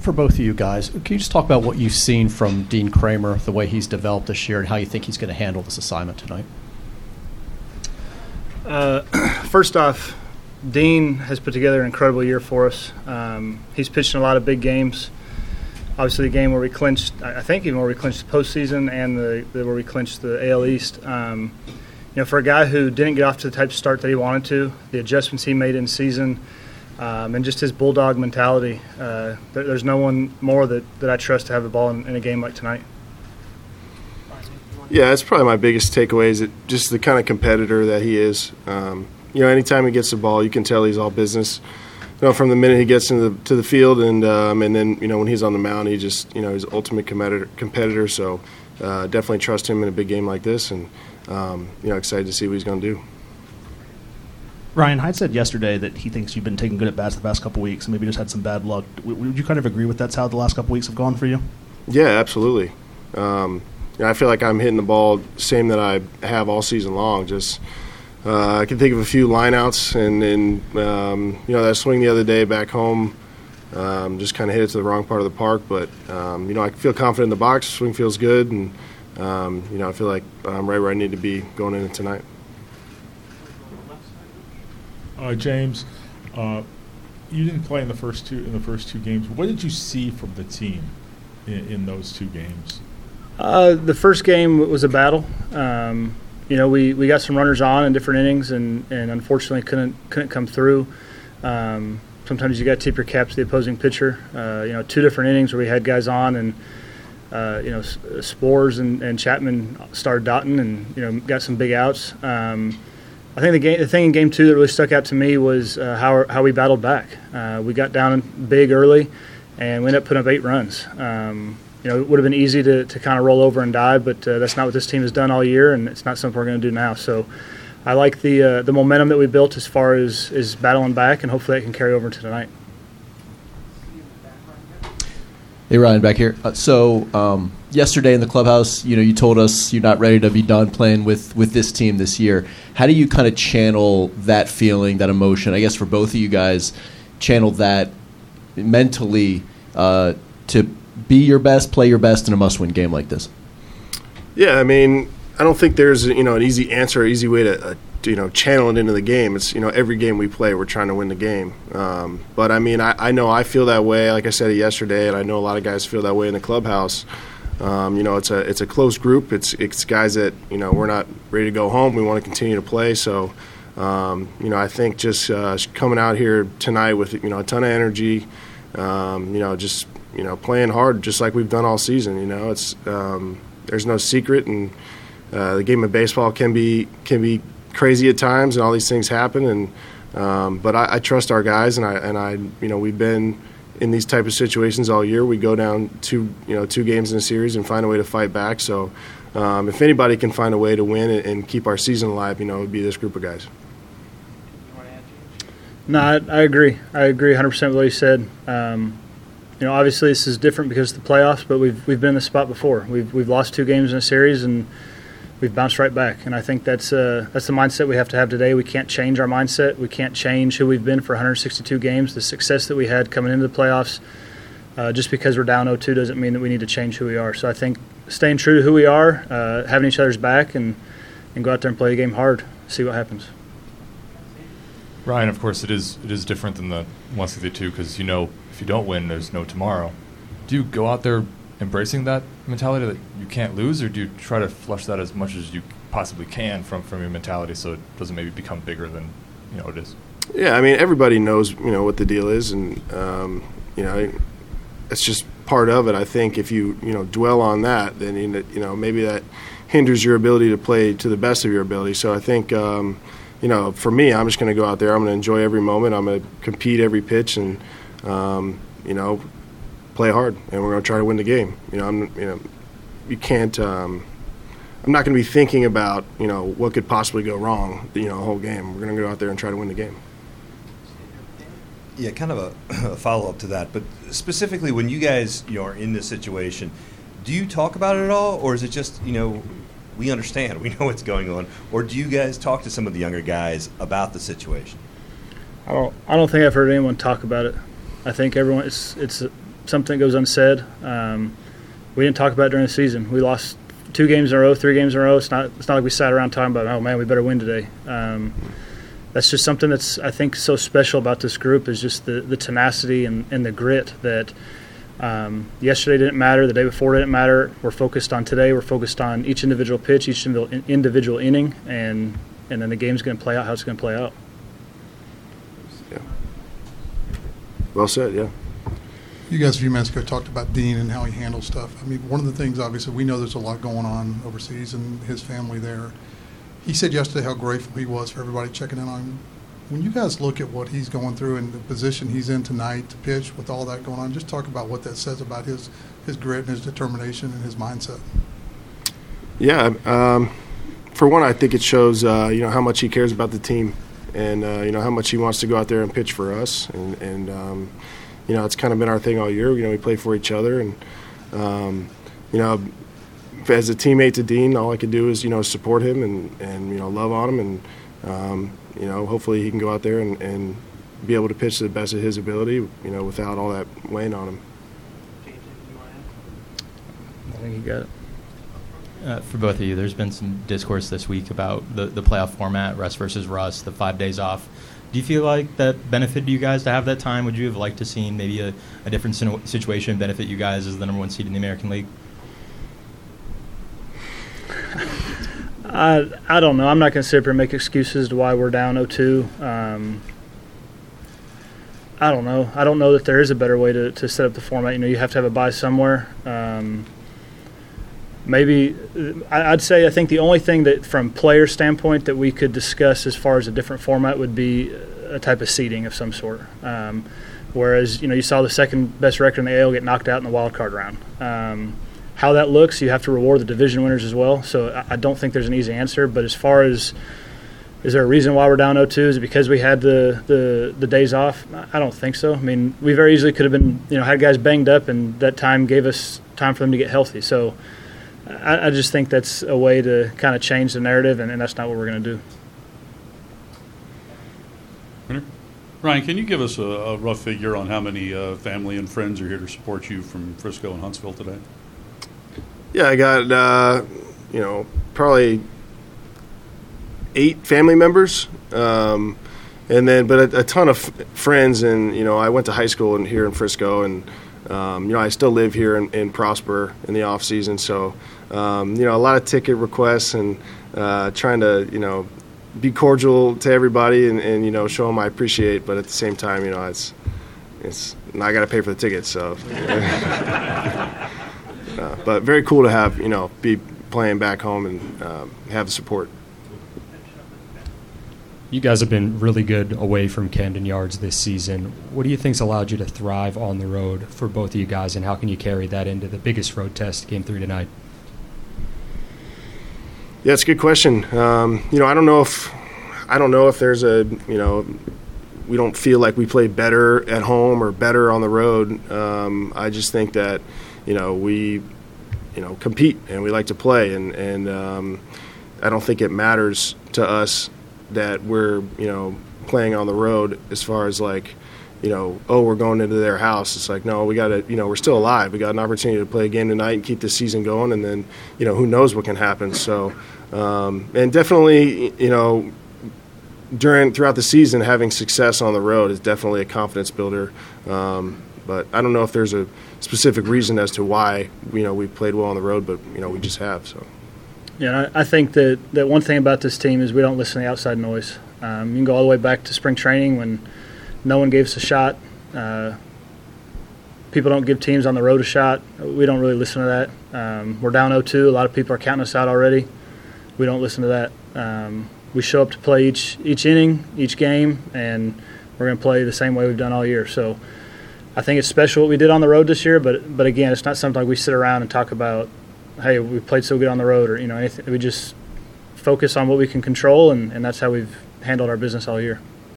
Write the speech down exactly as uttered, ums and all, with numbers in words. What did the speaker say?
for both of you guys, can you just talk about what you've seen from Dean Kramer, the way he's developed this year, and how you think he's going to handle this assignment tonight? Uh, first off, Dean has put together an incredible year for us. Um, he's pitched in a lot of big games. Obviously, the game where we clinched, I think even where we clinched the postseason and the, the where we clinched the A L East. Um, you know, for a guy who didn't get off to the type of start that he wanted to, the adjustments he made in season, um, and just his bulldog mentality, uh, there, there's no one more that, that I trust to have the ball in, in a game like tonight. Yeah, that's probably my biggest takeaway is that just the kind of competitor that he is. Um, you know, anytime he gets the ball, you can tell he's all business. You know, from the minute he gets into the, to the field, and um, and then you know when he's on the mound, he just you know he's ultimate competitor. Competitor, so uh, definitely trust him in a big game like this, and um, you know excited to see what he's going to do. Ryan Hyde said yesterday that he thinks you've been taking good at bats the past couple weeks, and maybe just had some bad luck. Would you kind of agree with that's how the last couple weeks have gone for you? Yeah, absolutely. Um, you know, I feel like I'm hitting the ball same that I have all season long. Just. Uh, I can think of a few lineouts, and, and um, you know that swing the other day back home, um, just kind of hit it to the wrong part of the park. But um, you know I feel confident in the box. Swing feels good, and um, you know I feel like I'm right where I need to be going into tonight. Uh, James, uh, you didn't play in the first two in the first two games. What did you see from the team in, in those two games? Uh, the first game was a battle. Um, You know, we, we got some runners on in different innings, and, and unfortunately couldn't couldn't come through. Um, sometimes you got to tip your cap to the opposing pitcher. Uh, you know, two different innings where we had guys on, and uh, you know, Spores and, and Chapman started dotting, and you know, got some big outs. Um, I think the game, the thing in game two that really stuck out to me was uh, how how we battled back. Uh, we got down big early, and we ended up putting up eight runs. Um, You know, it would have been easy to, to kind of roll over and die, but uh, that's not what this team has done all year, and it's not something we're going to do now. So I like the uh, the momentum that we built as far as is battling back, and hopefully that can carry over into tonight. Hey, Ryan, back here. Uh, so um, yesterday in the clubhouse, you know, you told us you're not ready to be done playing with, with this team this year. How do you kind of channel that feeling, that emotion, I guess for both of you guys, channel that mentally uh, to be your best, play your best in a must-win game like this? Yeah, I mean, I don't think there's you know an easy answer, easy way to uh, you know channel it into the game. It's you know every game we play, we're trying to win the game. Um, but I mean, I, I know I feel that way. Like I said it yesterday, and I know a lot of guys feel that way in the clubhouse. Um, you know, it's a it's a close group. It's it's guys that you know we're not ready to go home. We want to continue to play. So, um, you know, I think just uh, coming out here tonight with you know a ton of energy. Um, you know, just. You know, playing hard just like we've done all season. You know, it's um, there's no secret, and uh, the game of baseball can be can be crazy at times, and all these things happen. And um, but I, I trust our guys, and I and I you know we've been in these type of situations all year. We go down two you know two games in a series and find a way to fight back. So um, if anybody can find a way to win and, and keep our season alive, you know, it would be this group of guys. No, I, I agree. I agree one hundred percent with what you said. Um, You know, obviously this is different because of the playoffs, but we've we've been in this spot before. We've we've lost two games in a series, and we've bounced right back. And I think that's uh, that's the mindset we have to have today. We can't change our mindset. We can't change who we've been for one hundred sixty-two games. The success that we had coming into the playoffs, uh, just because we're down oh two doesn't mean that we need to change who we are. So I think staying true to who we are, uh, having each other's back, and, and go out there and play the game hard, see what happens. Ryan, of course, it is it is different than the one sixty-two because you know if you don't win, there's no tomorrow. Do you go out there embracing that mentality that you can't lose, or do you try to flush that as much as you possibly can from, from your mentality so it doesn't maybe become bigger than you know it is? Yeah, I mean everybody knows you know what the deal is, and um, you know it's just part of it. I think if you you know dwell on that, then you know maybe that hinders your ability to play to the best of your ability. So I think. Um, You know, for me, I'm just going to go out there. I'm going to enjoy every moment. I'm going to compete every pitch, and um, you know, play hard. And we're going to try to win the game. You know, I'm you know, you can't. Um, I'm not going to be thinking about you know what could possibly go wrong. You know, the whole game. We're going to go out there and try to win the game. Yeah, kind of a, a follow up to that. But specifically, when you guys you know are in this situation, do you talk about it at all, or is it just you know? We understand, we know what's going on, or do you guys talk to some of the younger guys about the situation? I don't. I don't think I've heard anyone talk about it. I think everyone. It's it's something that goes unsaid. Um, we didn't talk about it during the season. We lost two games in a row, three games in a row. It's not it's not like we sat around talking about, oh, man, we better win today. Um, that's just something that's, I think, so special about this group is just the, the tenacity and, and the grit that um, yesterday didn't matter, the day before didn't matter. We're focused on today. We're focused on each individual pitch, each individual inning, and, and then the game's going to play out how it's going to play out. Yeah. Well said, yeah. You guys a few minutes ago talked about Dean and how he handles stuff. I mean, one of the things, obviously, we know there's a lot going on overseas and his family there. He said yesterday how grateful he was for everybody checking in on him. When you guys look at what he's going through and the position he's in tonight to pitch with all that going on, just talk about what that says about his, his grit and his determination and his mindset. Yeah, um, for one, I think it shows, uh, you know, how much he cares about the team and, uh, you know, how much he wants to go out there and pitch for us. And, and um, you know, it's kind of been our thing all year. You know, we play for each other. And, um, you know, as a teammate to Dean, all I could do is, you know, support him and, and you know, love on him. And, um, you know, hopefully he can go out there and, and be able to pitch to the best of his ability, you know, without all that weighing on him. I think you got it. Uh, for both of you, there's been some discourse this week about the, the playoff format, Russ versus Russ, the five days off. Do you feel like that benefited you guys to have that time? Would you have liked to seen maybe a, a different situation benefit you guys as the number one seed in the American League? I I don't know. I'm not going to sit up here and make excuses to why we're down oh two. Um, I don't know. I don't know that there is a better way to, to set up the format. You know, you have to have a bye somewhere. Um, maybe I, I'd say I think the only thing that from player standpoint that we could discuss as far as a different format would be a type of seeding of some sort. Um, whereas, you know, you saw the second best record in the A L get knocked out in the wild card round. Um, How that looks, you have to reward the division winners as well. So I don't think there's an easy answer. But as far as is there a reason why we're down oh two? Is it because we had the, the, the days off? I don't think so. I mean, we very easily could have been, you know, had guys banged up, and that time gave us time for them to get healthy. So I, I just think that's a way to kind of change the narrative, and, and that's not what we're going to do. Ryan, can you give us a, a rough figure on how many uh, family and friends are here to support you from Frisco and Huntsville today? Yeah, I got, uh, you know, probably eight family members, um, and then, but a, a ton of f- friends. And, you know, I went to high school in, here in Frisco, and, um, you know, I still live here in, in Prosper in the off season. So, um, you know, a lot of ticket requests and uh, trying to, you know, be cordial to everybody and, and, you know, show them I appreciate. But at the same time, you know, it's, it's, I got to pay for the tickets. So. Uh, but very cool to have, you know, be playing back home and um, have the support. You guys have been really good away from Camden Yards this season. What do you think's allowed you to thrive on the road for both of you guys, and how can you carry that into the biggest road test, Game Three tonight? Yeah, it's a good question. Um, you know, I don't know if I don't know if there's a, you know, we don't feel like we play better at home or better on the road. Um, I just think that, you know, we, you know, compete and we like to play, and and um, I don't think it matters to us that we're, you know, playing on the road as far as like, you know, oh, we're going into their house. It's like, no, we got to, you know, we're still alive. We got an opportunity to play a game tonight and keep the season going, and then, you know, who knows what can happen. So, um, and definitely, you know, during throughout the season, having success on the road is definitely a confidence builder. Um, but I don't know if there's a specific reason as to why, you know, we played well on the road, but, you know, we just have. So. Yeah, I think that, that one thing about this team is we don't listen to the outside noise. Um, you can go all the way back to spring training when no one gave us a shot. Uh, people don't give teams on the road a shot. We don't really listen to that. Um, we're down oh two. A lot of people are counting us out already. We don't listen to that. Um, we show up to play each each inning, each game, and we're going to play the same way we've done all year. So I think it's special what we did on the road this year, but but again, it's not something like we sit around and talk about, hey, we played so good on the road, or, you know, anything. We just focus on what we can control, and, and that's how we've handled our business all year.